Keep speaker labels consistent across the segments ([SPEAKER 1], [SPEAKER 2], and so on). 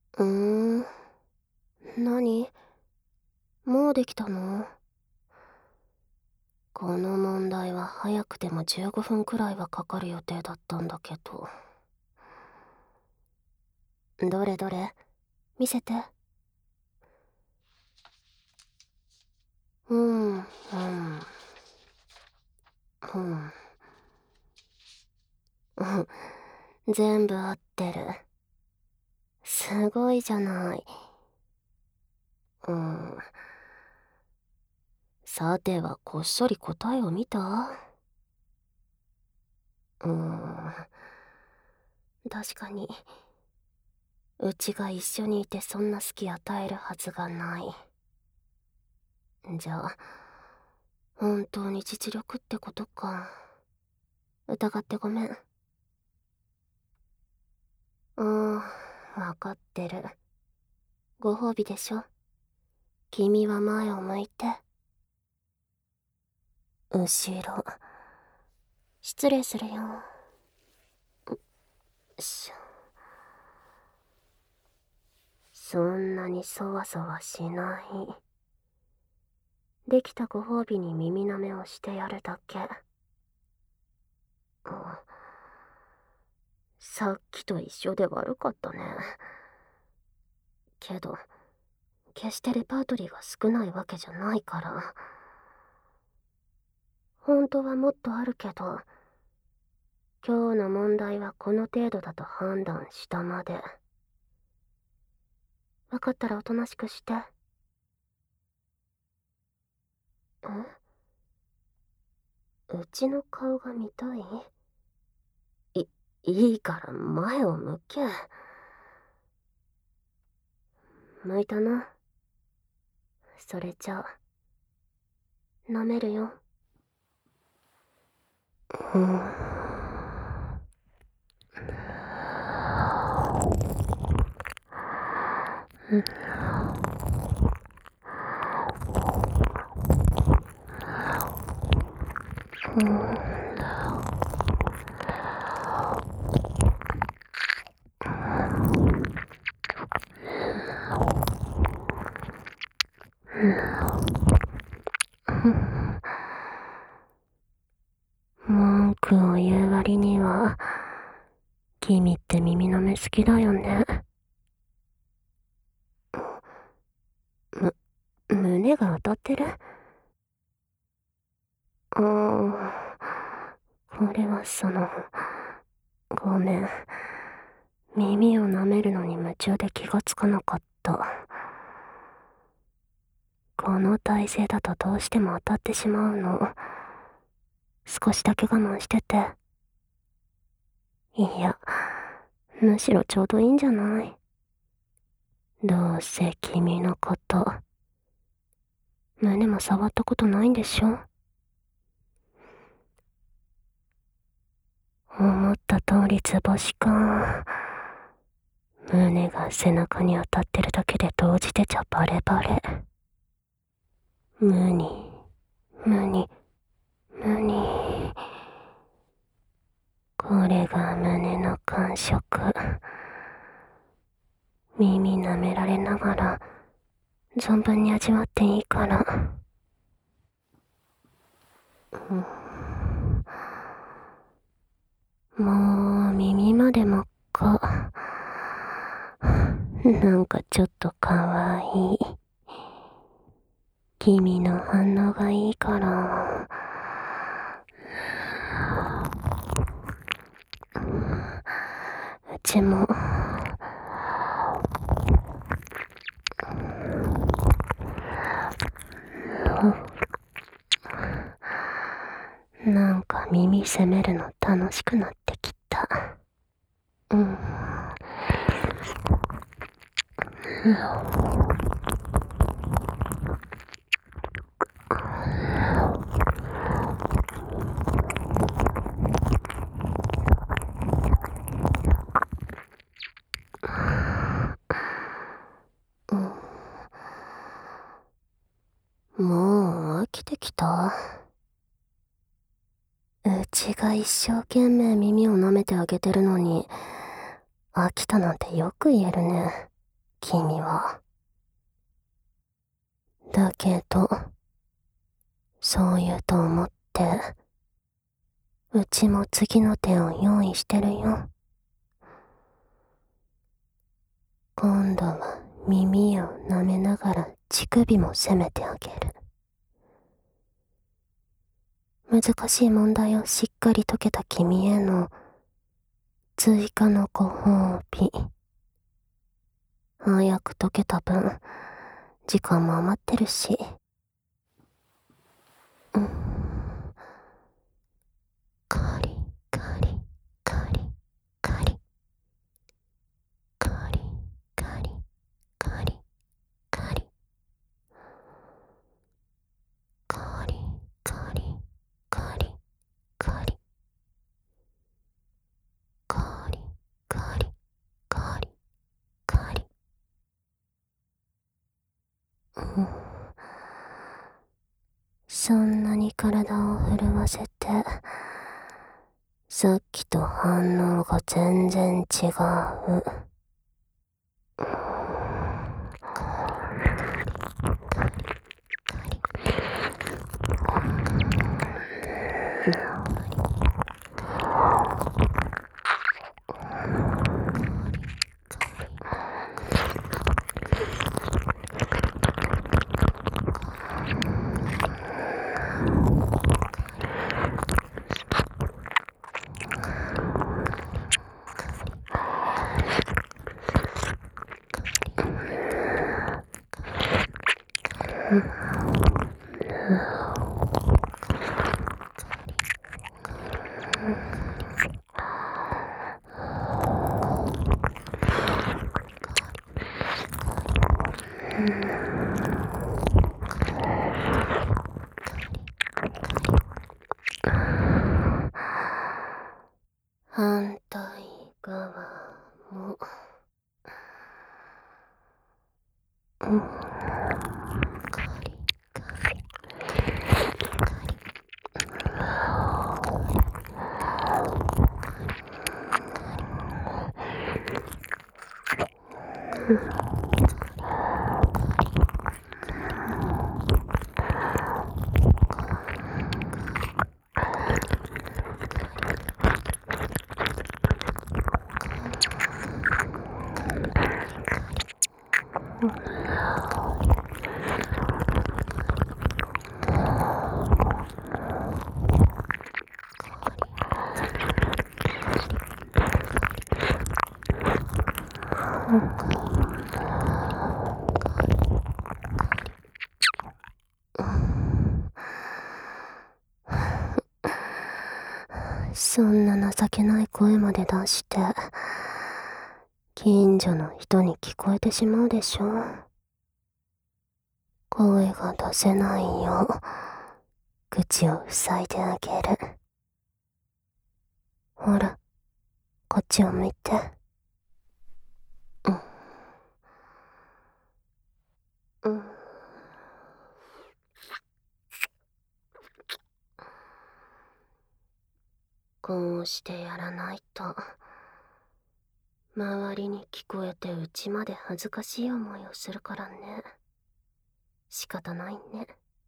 [SPEAKER 1] 何？もうできたの？この問題は早くても15分くらいはかかる予定だったんだけど。どれどれ、見せて。全部合ってる。すごいじゃない。さてはこっそり答えを見た？確かに。うちが一緒にいてそんな隙与えるはずがない。じゃあ、本当に実力ってことか。疑ってごめん。わかってる。ご褒美でしょ。君は前を向いて。後ろ。失礼するよ。そんなにそわそわしない。できたご褒美に耳舐めをしてやるだけ。さっきと一緒で悪かったね。けど、決してレパートリーが少ないわけじゃないから。本当はもっとあるけど、今日の問題はこの程度だと判断したまで。わかったらおとなしくして。うちの顔が見たい？いいから前を向け。向いたな。それじゃあ、舐めるよ。文句を言う割には、君って耳の目好きだよね。胸が当たってる？これはごめん。耳を舐めるのに夢中で気がつかなかった。この体勢だとどうしても当たってしまうの。少しだけ我慢してて。いや、むしろちょうどいいんじゃない？どうせ君のこと、胸も触ったことないんでしょ？思った通り図星か。胸が背中に当たってるだけで動じてちゃバレバレ。無に。これが胸の感触。耳舐められながら存分に味わっていいから。もう耳までもか。なんかちょっとかわいい。君の反応がいいから。うちもなんか耳責めるの楽しくなってきた。もう飽きてきた。うちが一生懸命耳を舐めてあげてるのに、飽きたなんてよく言えるね。 君は。だけど、そう言うと思って、うちも次の手を用意してるよ。今度は耳を舐めながら乳首も攻めてあげる。難しい問題をしっかり解けた君への追加のご褒美。早く解けた分、時間も余ってるし。カリカリカリカリカリカリカリカリカリカリカリカリカリカリカリカリ。そんなに体を震わせて、さっきと反応が全然違う。反対側も。カリカリそんな情けない声まで出して、近所の人に聞こえてしまうでしょ。声が出せないよう、口を塞いであげる。ほら、こっちを向いて。こうしてやらないと、周りに聞こえてうちまで恥ずかしい思いをするからね。仕方ないね。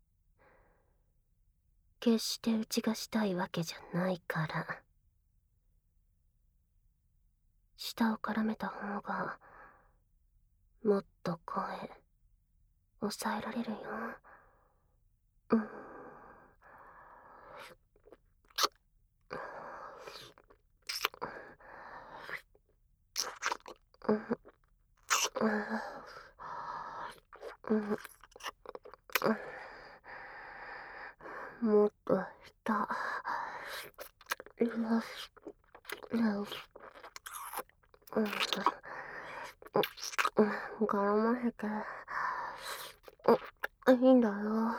[SPEAKER 1] 決してうちがしたいわけじゃないから。舌を絡めた方が、もっと声、抑えられるよ。もっと下。絡ませて。いいんだよ。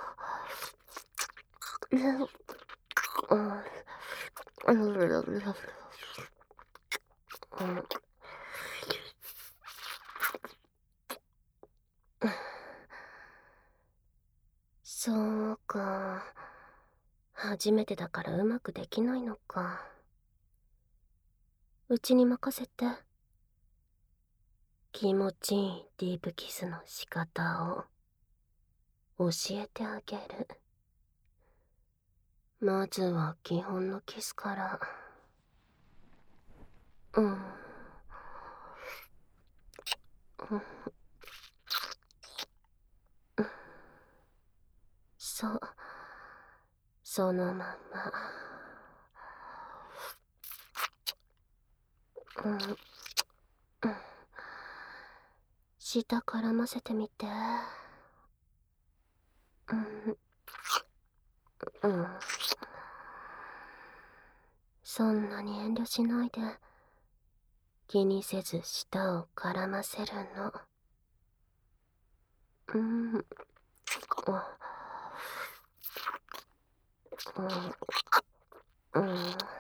[SPEAKER 1] そうか。初めてだからうまくできないのか。うちに任せて。 気持ちいいディープキスの仕方を教えてあげる。まずは基本のキスから。うん。そう。そのまま。うん。下絡ませてみて。うん。うん。そんなに遠慮しないで。気にせず舌を絡ませるの。うん。うん。うん。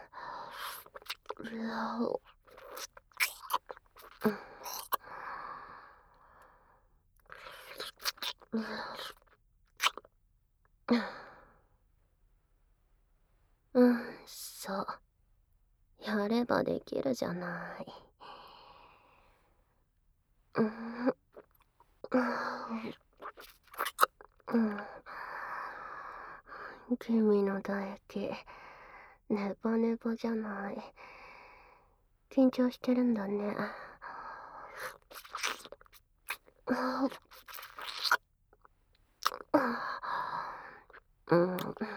[SPEAKER 1] うん、そう。やればできるじゃない。うん。うん。君の唾液、ネバネバじゃない。緊張してるんだね。うん。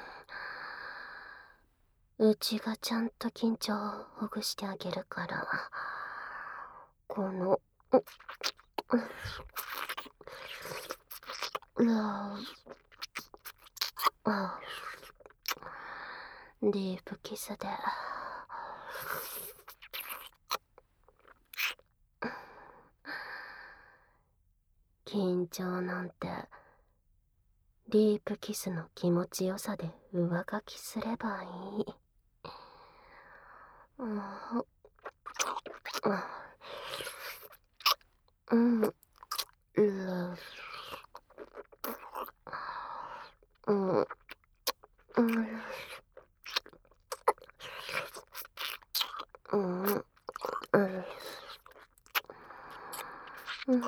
[SPEAKER 1] うちがちゃんと緊張をほぐしてあげるから、この、ディープキスで、緊張なんて、ディープキスの気持ちよさで上書きすればいい。うん。うん。うん。うん。うん。うん。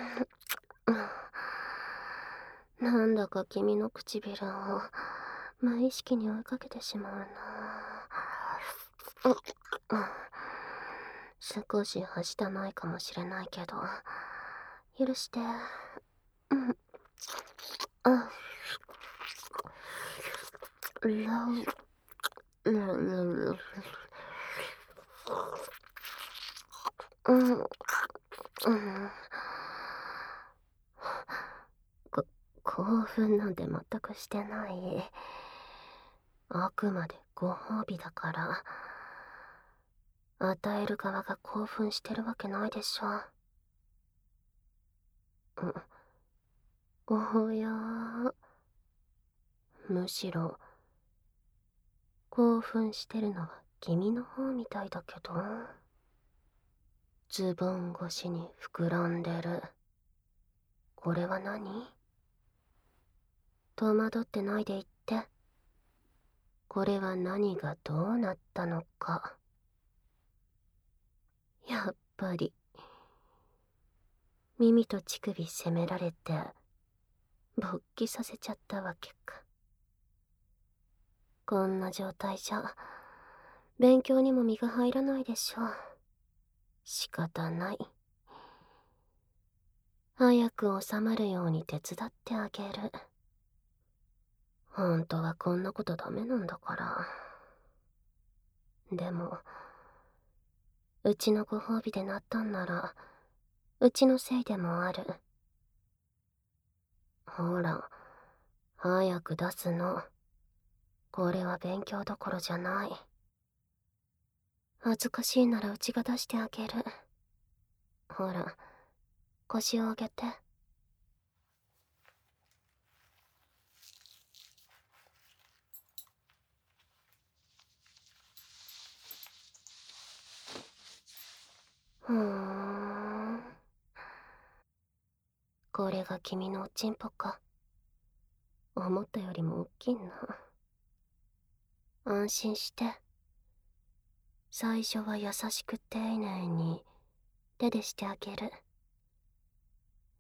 [SPEAKER 1] なんだか君の唇を無意識に追いかけてしまうな。少しはしたないかもしれないけど、許して。うん。あ、うん。うん。こ興奮なんて全くしてない。あくまでご褒美だから。与える側が興奮してるわけないでしょ。おやー。むしろ、興奮してるのは君の方みたいだけど。ズボン越しに膨らんでる。これは何？戸惑ってないで言って。これは何がどうなったのか。やっぱり、耳と乳首責められて、勃起させちゃったわけか。こんな状態じゃ、勉強にも身が入らないでしょう。仕方ない。早く収まるように手伝ってあげる。本当はこんなことダメなんだから。でも、うちのご褒美でなったんなら、うちのせいでもある。ほら、早く出すの。これは勉強どころじゃない。恥ずかしいならうちが出してあげる。ほら、腰を上げて。ふーん。これが君のおちんぽか。思ったよりも大きいな。安心して。最初は優しく丁寧に手でしてあげる。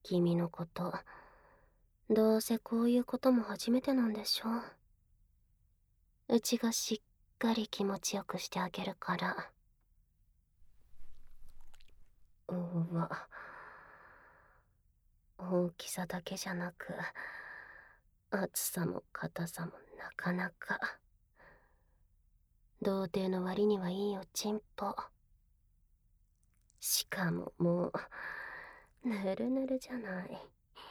[SPEAKER 1] 君のこと。どうせこういうことも初めてなんでしょ。うちがしっかり気持ちよくしてあげるから。うわ。大きさだけじゃなく、厚さも硬さもなかなか。童貞の割にはいいおちんぽ。しかももう、ぬるぬるじゃない。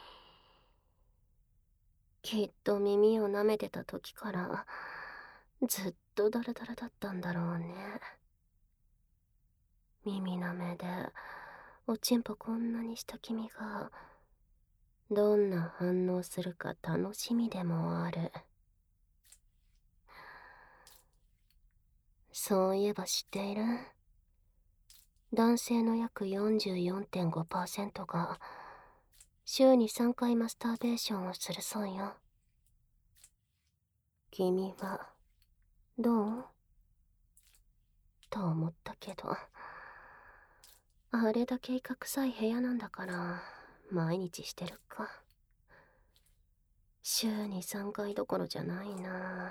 [SPEAKER 1] きっと耳を舐めてた時から、ずっとダラダラだったんだろうね。耳舐めで、おちんぽこんなにした君が、どんな反応するか楽しみでもある。そういえば知っている？男性の約 44.5% が週に3回マスターベーションをするそうよ。君はどう？と思ったけど、あれだけいかくさい部屋なんだから毎日してるか。週に3回どころじゃないな。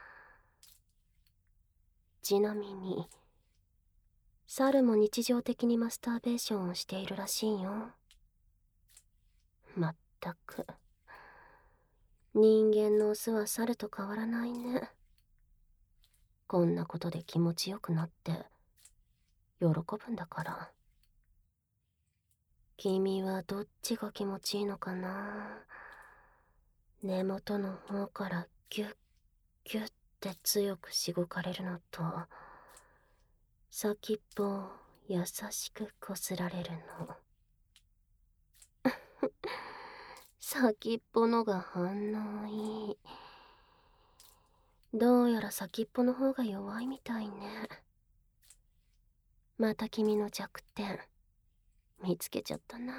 [SPEAKER 1] ちなみに猿も日常的にマスターベーションをしているらしいよ。まったく人間のオスは猿と変わらないね。こんなことで気持ちよくなって喜ぶんだから。君はどっちが気持ちいいのかな。根元の方からギュッギュッて強くしごかれるのと、先っぽを優しくこすられるの。先っぽのが反応いい。どうやら先っぽの方が弱いみたいね。また君の弱点見つけちゃったな。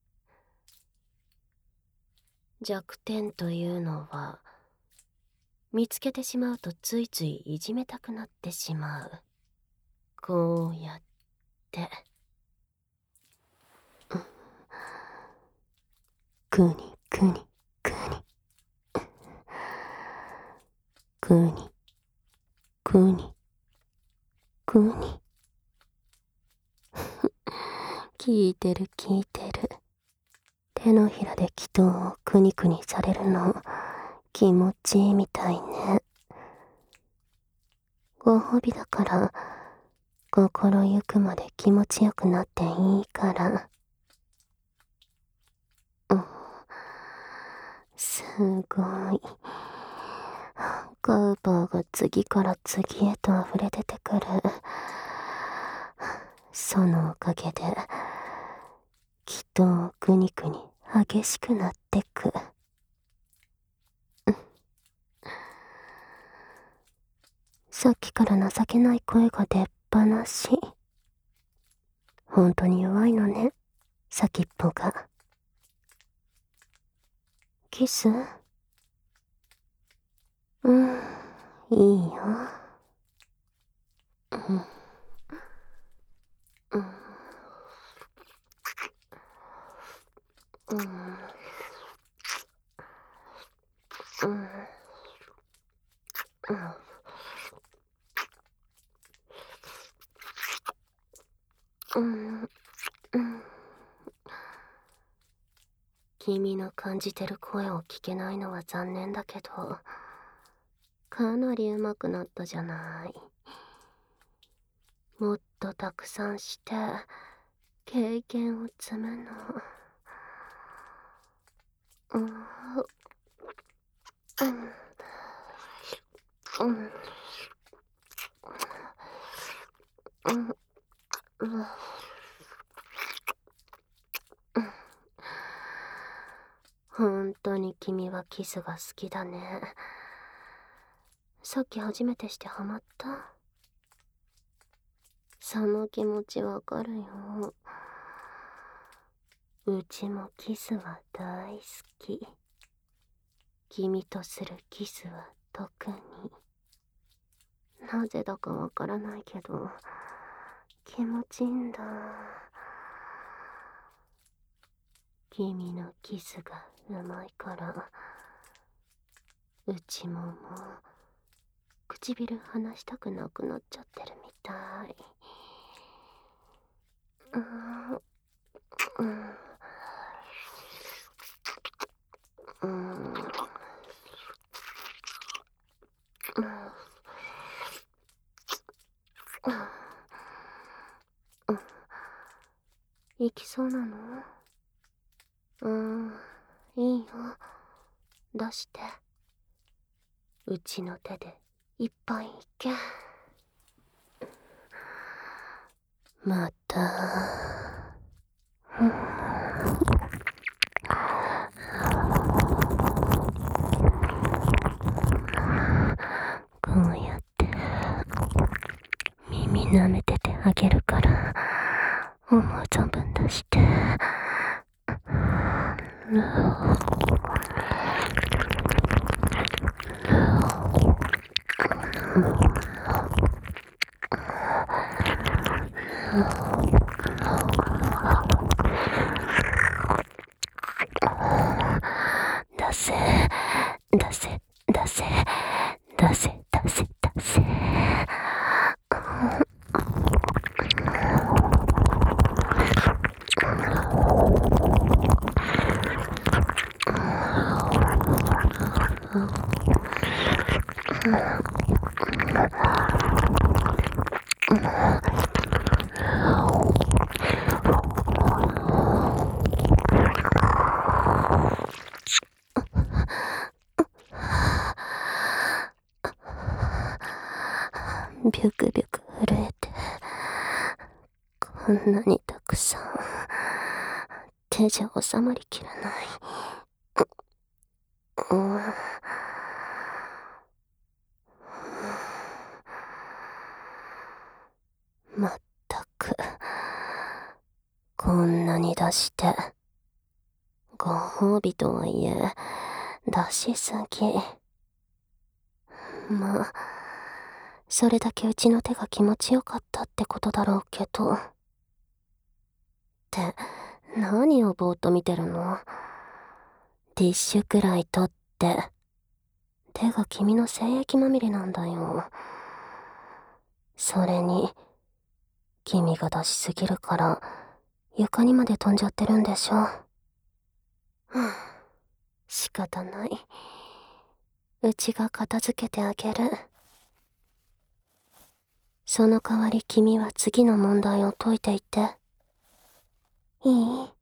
[SPEAKER 1] 弱点というのは見つけてしまうとついついいじめたくなってしまう。こうやってくにくにくにくにくにくに聞いてる聞いてる。手のひらで祈祷をくにくにされるの気持ちいいみたいね。ご褒美だから心ゆくまで気持ちよくなっていいから。すごい。ガウパーが次から次へと溢れ出てくる。そのおかげできっとくにくに激しくなってく。さっきから情けない声が出っ放し。本当に弱いのね、先っぽが。キス？うん、いいよ。うん、うん、うん、うん、うん。うん、うん。君の感じてる声を聞けないのは残念だけど、かなり上手くなったじゃない。もっとたくさんして経験を積むの。うん、うん、うん、うん、うん。本当に君はキスが好きだね。さっき初めてしてハマった。その気持ちわかるよ。うちもキスは大好き。君とするキスは特に。なぜだかわからないけど気持ちいいんだ。 君のキスがうまいから内ももう唇離したくなくなっちゃってるみたい。行きそうなの？いいよ。出して。うちの手でいっぱいいけ。また。こうやって耳舐めててあげるから思う存分出して。出せ出せ出せ出せ出せ出せ。ビュクビュク震えて、こんなにたくさん手じゃ収まりきらない。まったくこんなに出してご褒美とはいえ出しすぎ。まあそれだけうちの手が気持ちよかったってことだろうけど。って何をぼーっと見てるの？ティッシュくらい取って。手が君の精液まみれなんだよ。それに君が出しすぎるから床にまで飛んじゃってるんでしょ。仕方ない。うちが片付けてあげる。その代わり君は次の問題を解いていていい？